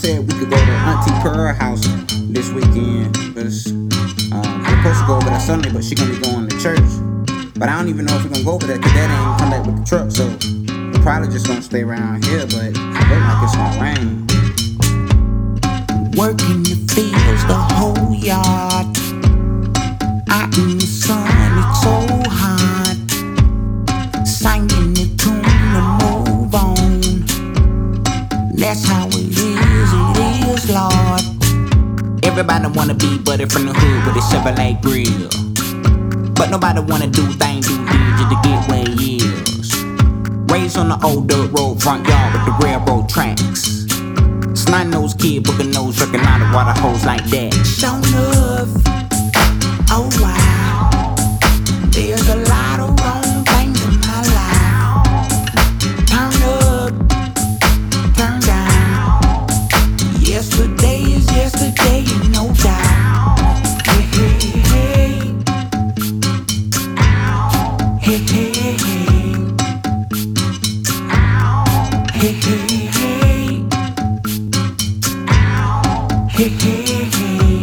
said we could go to Auntie Pearl house this weekend, cause we're supposed to go over there Sunday, but she gonna be going to church. But I don't even know if we're gonna go over there, cause Daddy ain't come back with the truck, so we're probably just gonna stay around here, but it look like it's gonna rain. Working the fields, the whole yard. Out in the sun, it's so hot. Singing the tune to move on. That's how it is, Lord. Everybody wanna be buddy from the hood with a Chevrolet grill, but nobody wanna do things just to get where it is. Raised on the old dirt road front yard with the railroad tracks. Snot-nosed kid, booking nose, drinking out of water hose like that. Show enough, oh wow. There's a lot of wrong things in my life. Turn up, turn down. Yesterday is yesterday, no doubt. Hey, hey, hey. Hey, hey, hey. Hey, hey, hey. Hey, hey, hey.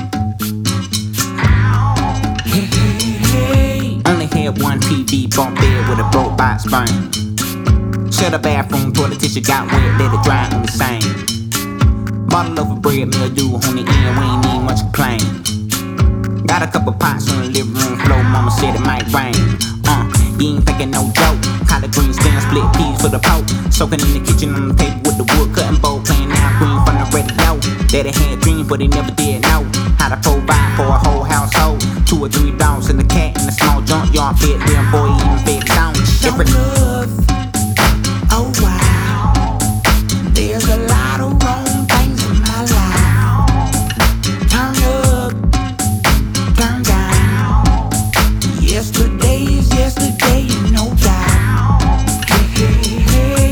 Hey, hey, hey. Only had one TV bunk bed with a broke box spring. Shut the bathroom, toilet tissue got wet, let it dry on the same. Bottle of a bread, mildew on the end, we ain't need much complain. Got a couple pots on the living room floor, mama said it might rain. You ain't thinking no joke. Collard green stem, split peas for the poke. Soaking in the kitchen on the paper with the wood cutting bowl, playing now green from the radio. Daddy had dreams, but he never did know how to provide for a whole household. 2 or 3 dogs and a cat in a small junkyard, fed them, boy, he even fed his own. Every love, oh wow. There's a lot of wrong things in my life. Turn up, turn down. Yesterday is yesterday, no doubt. Hey, hey, hey.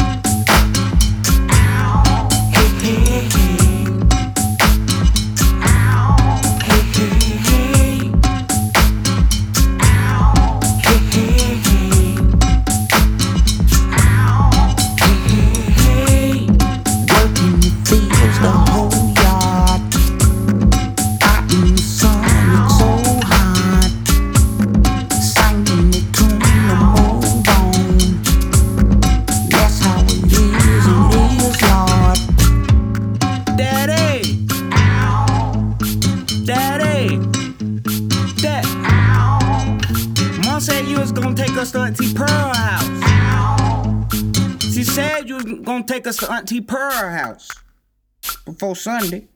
Hey, hey, hey. Hey, hey, hey. Hey, hey, hey. Hey, hey, hey. Working the fields, the whole yard. Out in the sun, it's so hot. Singing the tune to move on. That's how it is, Lord. Daddy, Daddy, Dad. Mom said you was gonna take us to Auntie Pearl house. She said you was gonna take us to Auntie Pearl house before Sunday.